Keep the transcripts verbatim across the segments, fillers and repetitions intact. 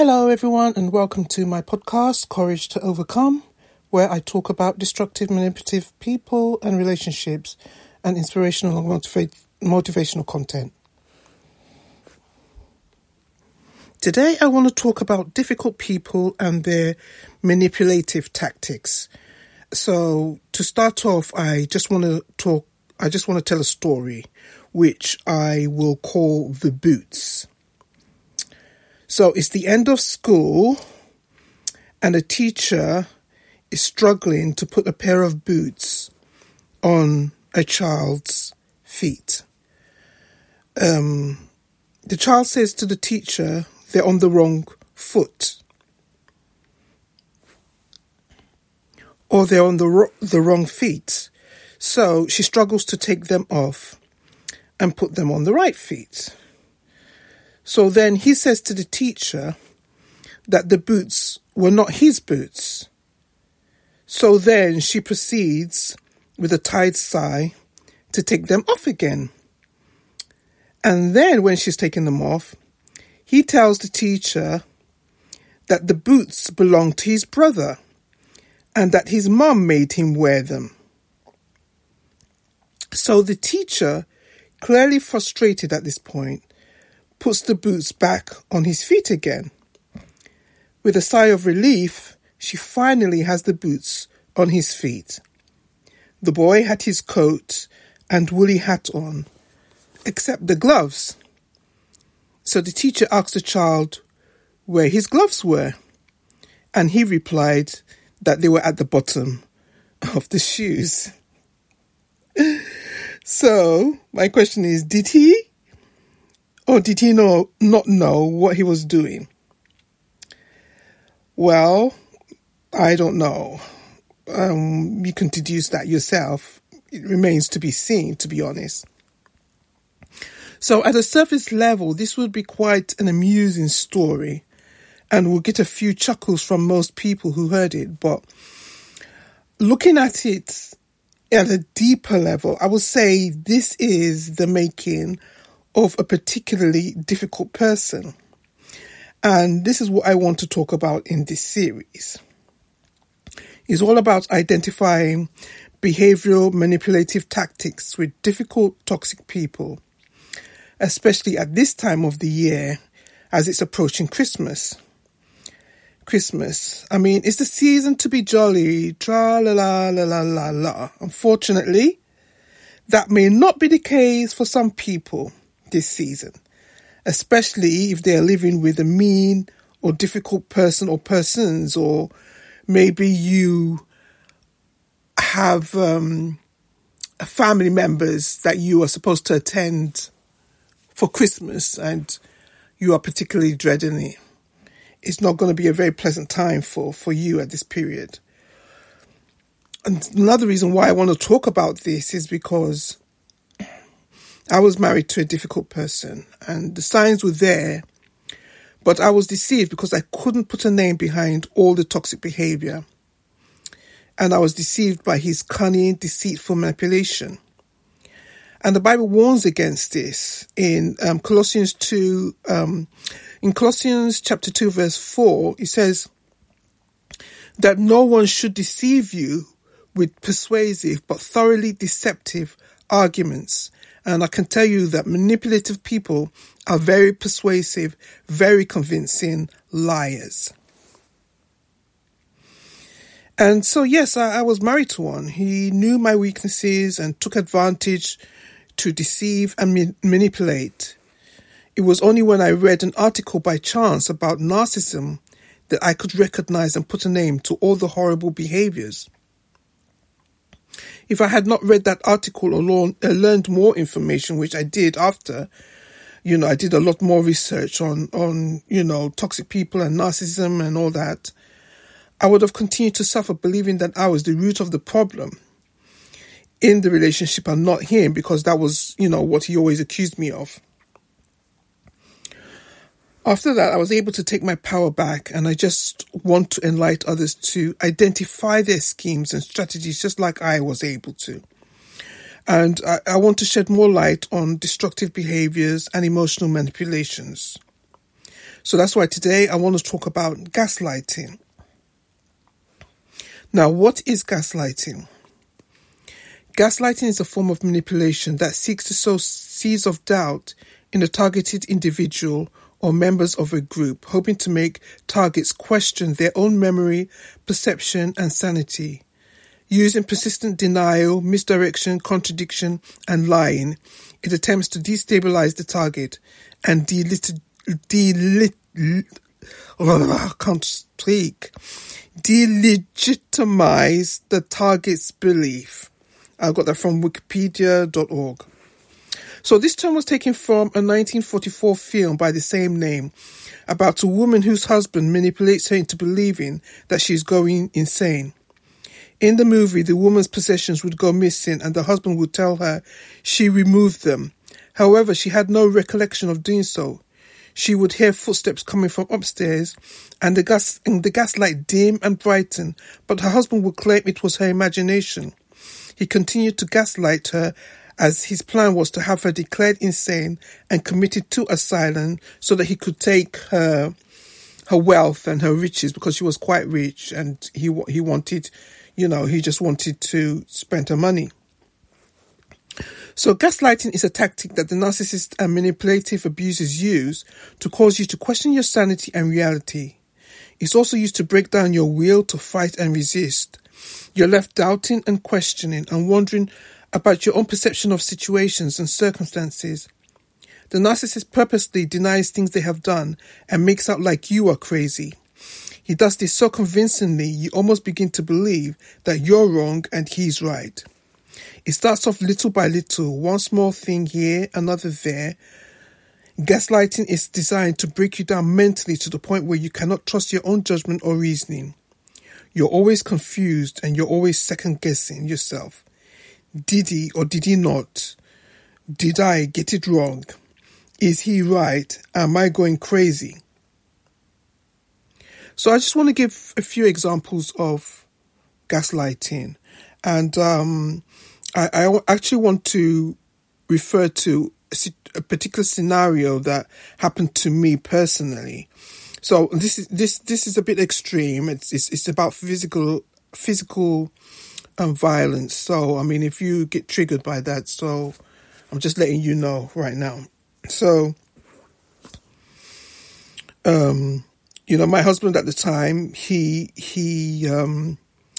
Hello everyone and welcome to my podcast, Courage to Overcome, where I talk about destructive, manipulative people and relationships and inspirational and motiva- motivational content. Today I want to talk about difficult people and their manipulative tactics. So to start off, I just want to talk, I just want to tell a story, which I will call The Boots. So it's the end of school and a teacher is struggling to put a pair of boots on a child's feet. Um, the child says to the teacher, they're on the wrong foot. Or they're on the, ro- the wrong feet. So she struggles to take them off and put them on the right feet. So then he says to the teacher that the boots were not his boots. So then she proceeds with a tired sigh to take them off again. And then when she's taking them off, he tells the teacher that the boots belong to his brother and that his mum made him wear them. So the teacher, clearly frustrated at this point, puts the boots back on his feet again. With a sigh of relief, she finally has the boots on his feet. The boy had his coat and woolly hat on, except the gloves. So the teacher asked the child where his gloves were, and he replied that they were at the bottom of the shoes. So my question is, did he or did he know, not know what he was doing? Well, I don't know. Um, you can deduce that yourself. It remains to be seen, to be honest. So at a surface level, this would be quite an amusing story and will get a few chuckles from most people who heard it. But looking at it at a deeper level, I would say this is the making of a particularly difficult person. And this is what I want to talk about in this series. It's all about identifying behavioral manipulative tactics with difficult, toxic people, especially at this time of the year as it's approaching Christmas. Christmas. I mean, it's the season to be jolly, tra-la-la-la-la-la-la. Unfortunately, that may not be the case for some people this season, especially if they are living with a mean or difficult person or persons, or maybe you have um, family members that you are supposed to attend for Christmas and you are particularly dreading it. It's not going to be a very pleasant time for, for you at this period. And another reason why I want to talk about this is because I was married to a difficult person and the signs were there, but I was deceived because I couldn't put a name behind all the toxic behavior. And I was deceived by his cunning, deceitful manipulation. And the Bible warns against this in um, Colossians two, um, in Colossians chapter two, verse four, it says that no one should deceive you with persuasive but thoroughly deceptive arguments. And I can tell you that manipulative people are very persuasive, very convincing liars. And so, yes, I, I was married to one. He knew my weaknesses and took advantage to deceive and ma- manipulate. It was only when I read an article by chance about narcissism that I could recognize and put a name to all the horrible behaviors. If I had not read that article or learn, uh, learned more information, which I did after, you know, I did a lot more research on, on, you know, toxic people and narcissism and all that, I would have continued to suffer believing that I was the root of the problem in the relationship and not him, because that was, you know, what he always accused me of. After that, I was able to take my power back, and I just want to enlighten others to identify their schemes and strategies just like I was able to. And I, I want to shed more light on destructive behaviors and emotional manipulations. So that's why today I want to talk about gaslighting. Now, what is gaslighting? Gaslighting is a form of manipulation that seeks to sow seeds of doubt in a targeted individual or members of a group, hoping to make targets question their own memory, perception, and sanity. Using persistent denial, misdirection, contradiction, and lying, it attempts to destabilize the target and delit- delit- oh, I can't speak. delegitimize the target's belief. I got that from wikipedia dot org. So this term was taken from a nineteen forty-four film by the same name about a woman whose husband manipulates her into believing that she's going insane. In the movie, the woman's possessions would go missing and the husband would tell her she removed them. However, she had no recollection of doing so. She would hear footsteps coming from upstairs and the gas and the gaslight dim and brighten, but her husband would claim it was her imagination. He continued to gaslight her as his plan was to have her declared insane and committed to asylum so that he could take her her wealth and her riches, because she was quite rich and he he wanted, you know, he just wanted to spend her money. So gaslighting is a tactic that the narcissist and manipulative abusers use to cause you to question your sanity and reality. It's also used to break down your will to fight and resist. You're left doubting and questioning and wondering about your own perception of situations and circumstances. The narcissist purposely denies things they have done and makes out like you are crazy. He does this so convincingly you almost begin to believe that you're wrong and he's right. It starts off little by little, one small thing here, another there. Gaslighting is designed to break you down mentally to the point where you cannot trust your own judgment or reasoning. You're always confused and you're always second-guessing yourself. Did he or did he not? Did I get it wrong? Is he right? Am I going crazy? So I just want to give a few examples of gaslighting. And um, I, I actually want to refer to a, a particular scenario that happened to me personally. So this is this this is a bit extreme. It's it's, it's about physical physical um, violence. So I mean, if you get triggered by that, so I'm just letting you know right now. So, um, you know, my husband at the time, he he um,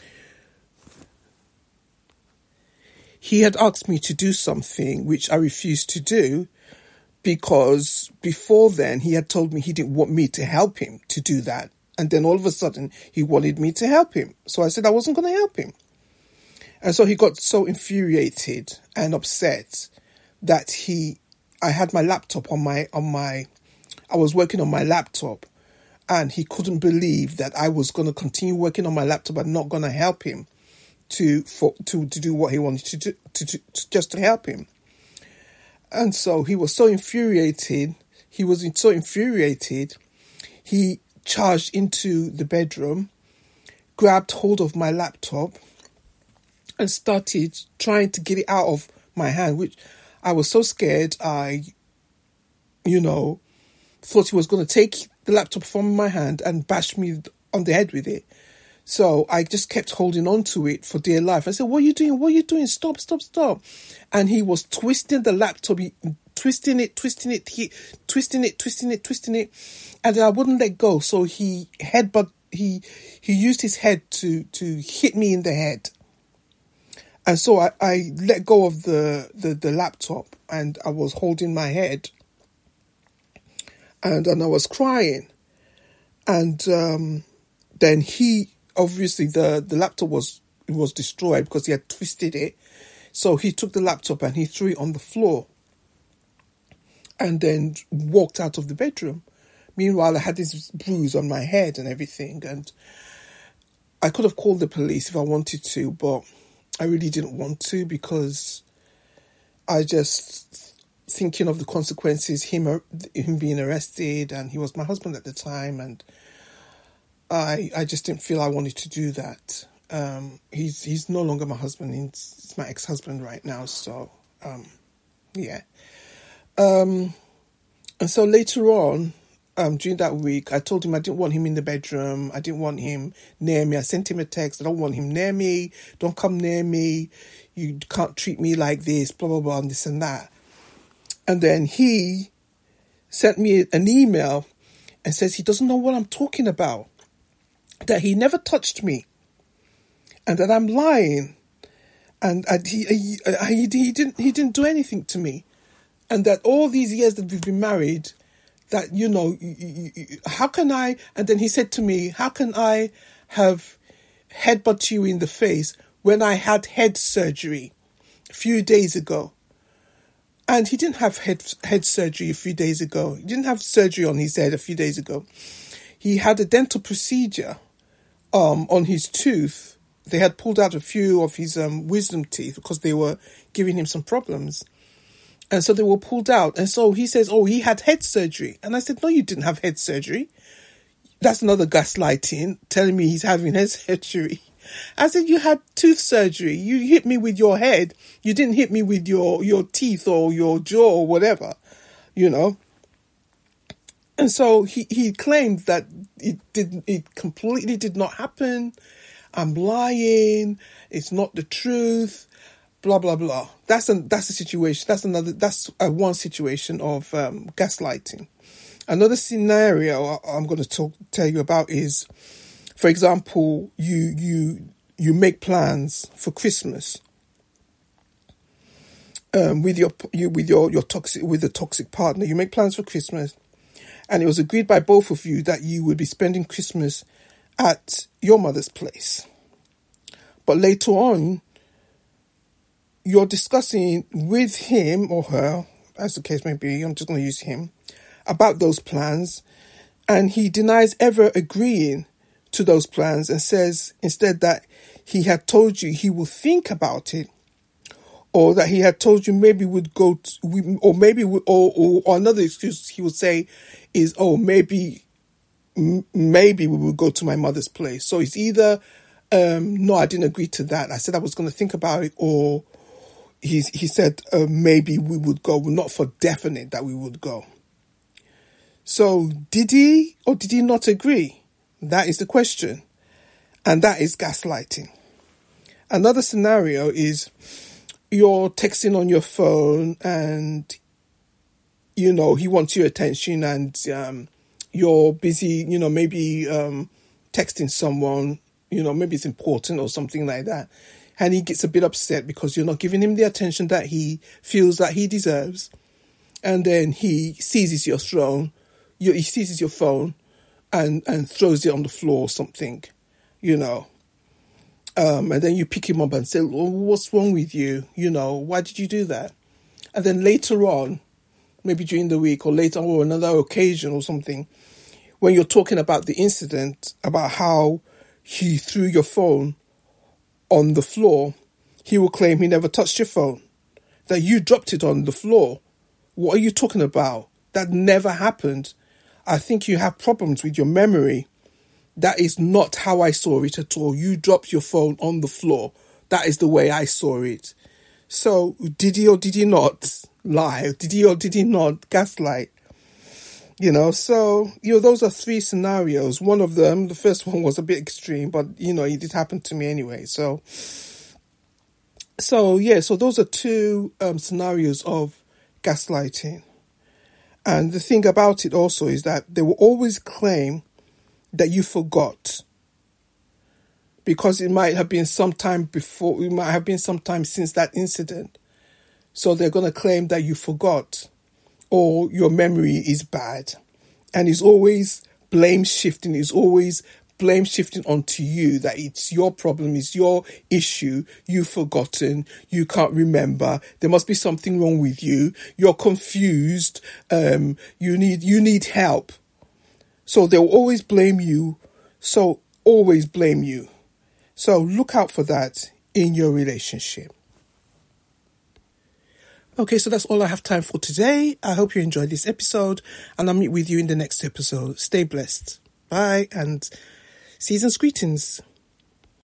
he had asked me to do something which I refused to do. Because before then, he had told me he didn't want me to help him to do that. And then all of a sudden, he wanted me to help him. So I said I wasn't going to help him. And so he got so infuriated and upset that he, I had my laptop on my, on my, I was working on my laptop. And he couldn't believe that I was going to continue working on my laptop and not going to help him to, for, to, to do what he wanted to do, to, to, to just to help him. And so he was so infuriated, he was so infuriated, he charged into the bedroom, grabbed hold of my laptop and started trying to get it out of my hand, which I was so scared, I, you know, thought he was going to take the laptop from my hand and bash me on the head with it. So I just kept holding on to it for dear life. I said, what are you doing? What are you doing? Stop, stop, stop. And he was twisting the laptop, he, twisting it, twisting it, he, twisting it, twisting it, twisting it. And I wouldn't let go. So he headbutt, he, he used his head to, to hit me in the head. And so I, I let go of the, the, the laptop and I was holding my head. And, and I was crying. And um, then he... Obviously, the, the laptop was was destroyed because he had twisted it. So he took the laptop and he threw it on the floor and then walked out of the bedroom. Meanwhile, I had this bruise on my head and everything. And I could have called the police if I wanted to, but I really didn't want to because I just thinking of the consequences, him, him being arrested, and he was my husband at the time, and I, I just didn't feel I wanted to do that. Um, he's he's no longer my husband. He's, he's my ex-husband right now. So, um, yeah. Um, and so later on, um, during that week, I told him I didn't want him in the bedroom. I didn't want him near me. I sent him a text. I don't want him near me. Don't come near me. You can't treat me like this, blah, blah, blah, and this and that. And then he sent me an email and says he doesn't know what I'm talking about, that he never touched me, and that I'm lying, and, and he, he, he, he didn't he didn't do anything to me, and that all these years that we've been married, that, you know, how can I, and then he said to me, how can I have headbutt you in the face when I had head surgery a few days ago? And he didn't have head head surgery a few days ago. He didn't have surgery on his head a few days ago. He had a dental procedure um, on his tooth. They had pulled out a few of his um, wisdom teeth because they were giving him some problems. And so they were pulled out. And so he says, oh, he had head surgery. And I said, no, you didn't have head surgery. That's another gaslighting, telling me he's having head surgery. I said, you had tooth surgery. You hit me with your head. You didn't hit me with your, your teeth or your jaw or whatever, you know. And so he, he claimed that it didn't, it completely did not happen. I'm lying. It's not the truth. Blah, blah, blah. That's a, that's a situation. That's another, that's a one situation of um, gaslighting. Another scenario I'm going to talk, tell you about is, for example, you you you make plans for Christmas um, with your you with your, your toxic with a toxic partner. You make plans for Christmas, and it was agreed by both of you that you would be spending Christmas at your mother's place. But later on, you're discussing with him or her, as the case may be, I'm just going to use him, about those plans, and he denies ever agreeing to those plans and says instead that he had told you he will think about it, or that he had told you maybe would go to, or maybe or, or or another excuse he would say is, oh, maybe maybe we will go to my mother's place. So it's either um no, I didn't agree to that, I said I was going to think about it, or he he said uh, maybe we would go, not for definite that we would go. So did he or did he not agree? That is the question. And that is gaslighting. Another scenario is you're texting on your phone and, you know, he wants your attention and um, you're busy, you know, maybe um, texting someone, you know, maybe it's important or something like that. And he gets a bit upset because you're not giving him the attention that he feels that he deserves. And then he seizes your phone, you, he seizes your phone, and, and throws it on the floor or something, you know. Um, and then you pick him up and say, oh, what's wrong with you? You know, why did you do that? And then later on, maybe during the week or later or another occasion or something, when you're talking about the incident, about how he threw your phone on the floor, he will claim he never touched your phone, that you dropped it on the floor. What are you talking about? That never happened. I think you have problems with your memory. That is not how I saw it at all. You dropped your phone on the floor. That is the way I saw it. So did he or did he not lie? Did he or did he not gaslight? You know, so, you know, those are three scenarios. One of them, the first one was a bit extreme, but, you know, it did happen to me anyway. So, so yeah, so those are two um, scenarios of gaslighting. And the thing about it also is that they will always claim that you forgot, because it might have been some time before, it might have been some time since that incident. So they're going to claim that you forgot, or your memory is bad. And it's always blame shifting, it's always blame shifting onto you, that it's your problem, it's your issue, you've forgotten, you can't remember, there must be something wrong with you, you're confused, um, you need you need help. So they'll always blame you, so always blame you. So look out for that in your relationship. Okay, so that's all I have time for today. I hope you enjoyed this episode, and I'll meet with you in the next episode. Stay blessed. Bye, and season's greetings.